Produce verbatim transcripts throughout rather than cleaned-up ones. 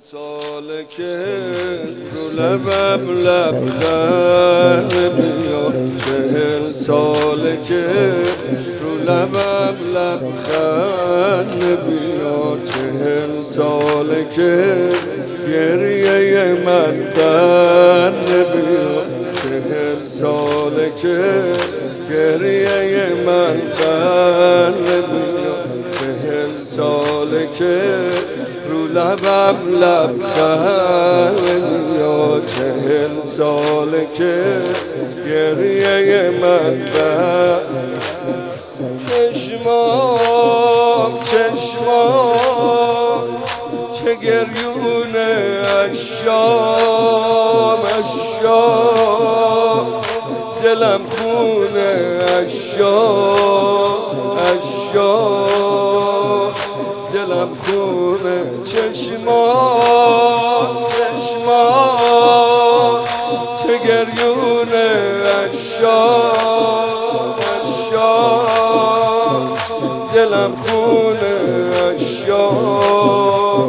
ساله که رو لبم لبخند بیاد، چهل ساله که رو لبم لبخند بیاد، چهل ساله که گریه من بند بیاد، چهل ساله که گریه من بند بیاد، چهل ساله که رو لبم لبخند یا چهل ساله که گریه من بند. چشمام چشمام چه گریونه اشام اشام، دلم خونه اشام اشام، دلم خونه. چشمان چشمان چه گریونه اشام اشام، دلم خونه اشام،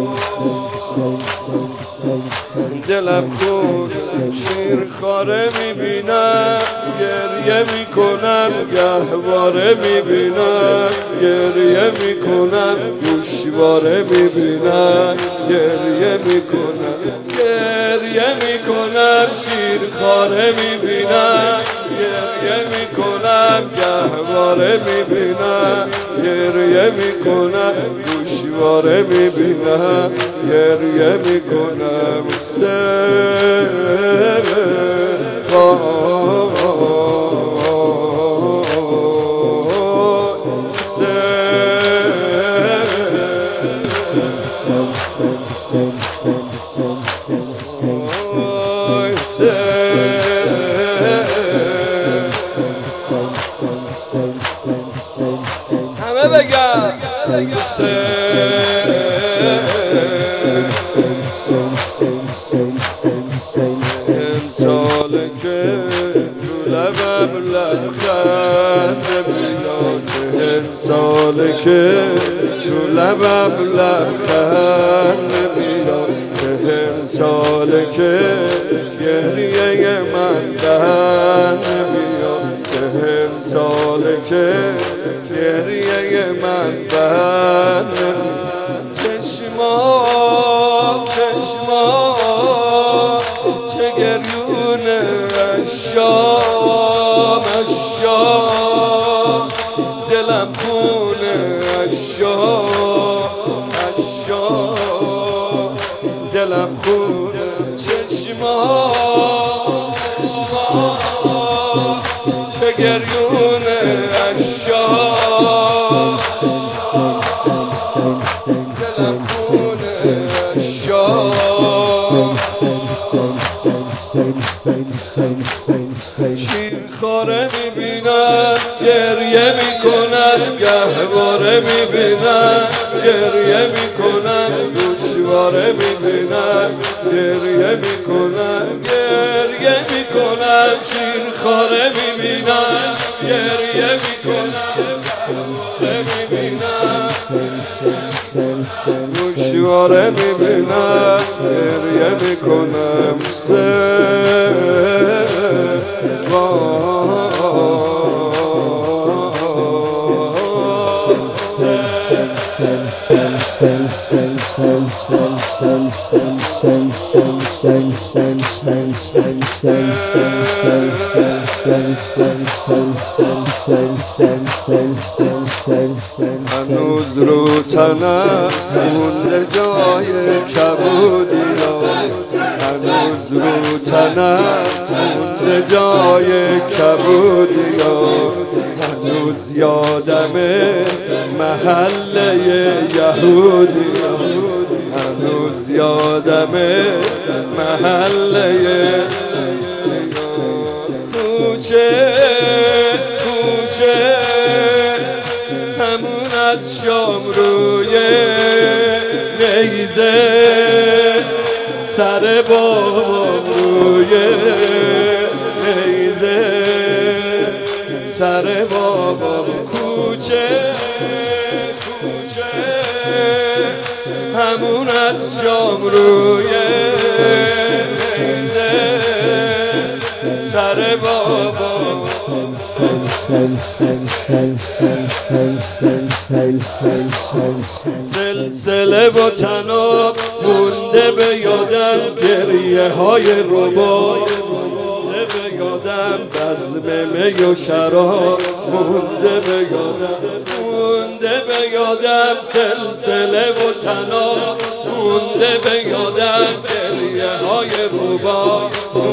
دلم خونه. شیر خاره میبینم گریه میکنم، گهواره میبینم گریه میکنم، گوشواره میبینم گریه میکنم گریه میکنم. شیر خاره میبینم گریه میکنم، گهواره میبینم گریه میکنم، گوشواره میبینم گریه میکنم. سر همه بگم ساله که رو لبم لبخند بیاد، چهل ساله که رو لبم لبخند بیاد، چهل ساله که گریه من بند بیاد، چهل ساله که گریه من بند. چشمام چشمام چه گریونه اشام اشام، دلم خونه اشام اشام، دلم خونه. چشمام چشمام چه گریونه اشام، دلم خونه اشام. شیر خاره میبینم گریه میکنم، گهواره میبینم گریه میکنم، گوشواره میبینم گریه میکنم گریه میکنم. شیر خاره میبینم گریه میکنم، گهواره میبینم گوشواره میبینم گریه میکنم. هنوز رو تنم مونده جای کبودیا، هنوز رو تنم مونده جای کبودیا، هنوز یادمه محله یهودیا، هنوز یادمه محله کوچه کوچه همون از شام روی نیزه، سر بابام روی نیزه، سر بابام. کوچه کوچه همونت شام روی سر بابا سلسله و تناب مونده به یادم گریه های ربای مونده به یادم بزم می و شراب مونده به یادم مونده به یادم سلسله و تناب مونده به یادم گریه های ربای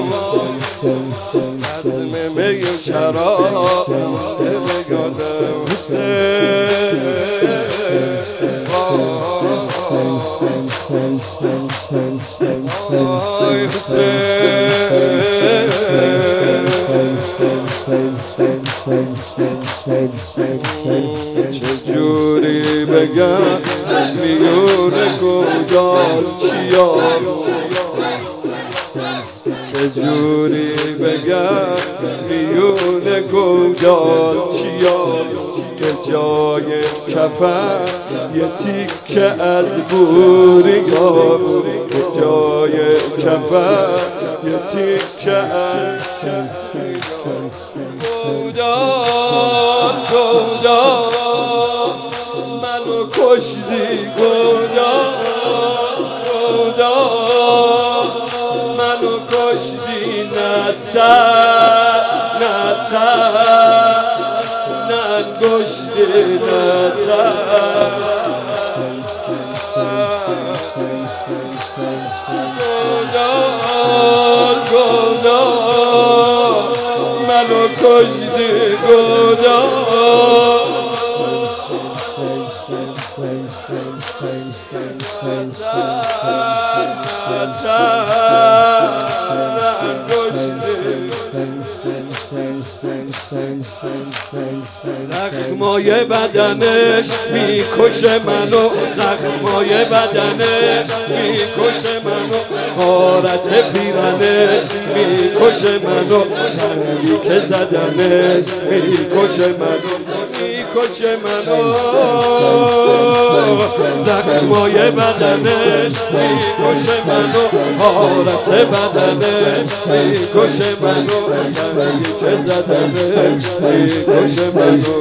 بزم می و شراب مونده به یادم آی چجوری بگم میونه گودال چیا چجوری بگم میونه گودال چیا که جای کفن یه تیکه از بوریا که جای کفن یه تیکه از گودال گودال منو کشتی گودال گودال منو کشتی نه سر نه تر نه گشتی نه تر گودال گودال منو کشتی گودال زخمای بدنش میکشه منو زخمای بدنش میکشه منو حارت پیرنش میکشه منو زنگی که زدنش میکشه منو میکشه منو زخمای بدنش میکشه منو حالت بدنش میکشه منو زنگی که زدنش میکشه منو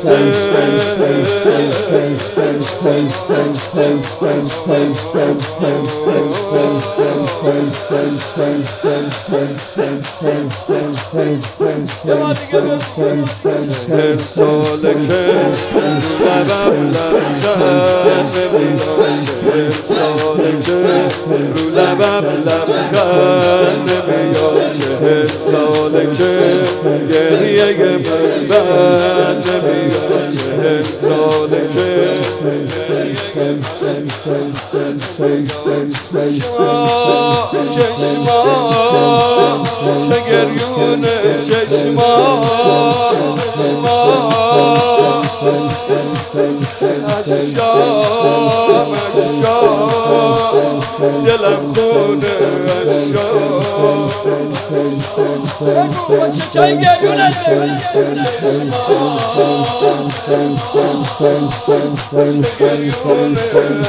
هر ساله که لبم لبخند نمیاد هر ساله که رو لبم لبخند نمیاد چهل ساله که گریه من بند نمیاد چهل ساله که چشما چه گریونه چشما چشما اشام اشام دلم خونه اشام چشای گریونه چشما گریونه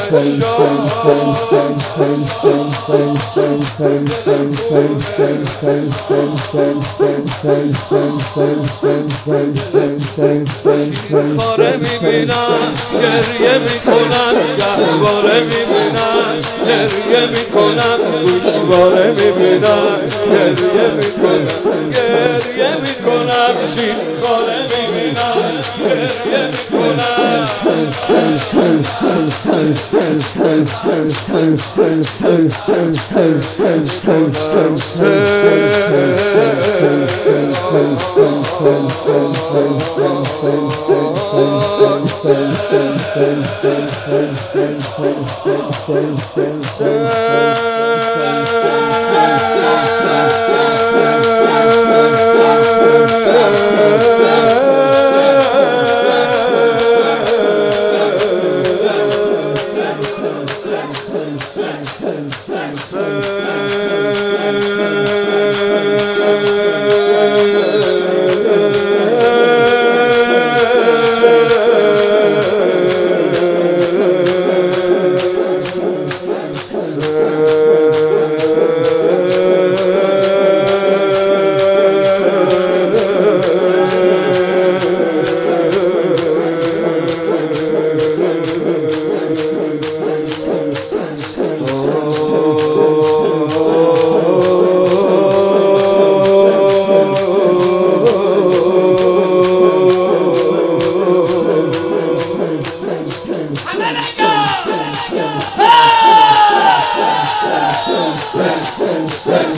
خاره میبینم گریه میکنم گهواره میبینم گریه میکنم گوشواره میبینم گریه میکنم گریه میکنم شیر خاره میبینم گریه میکنم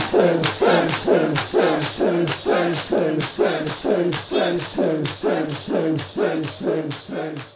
Sense, sense, sense, sense, sense, sense, sense, sense, sense.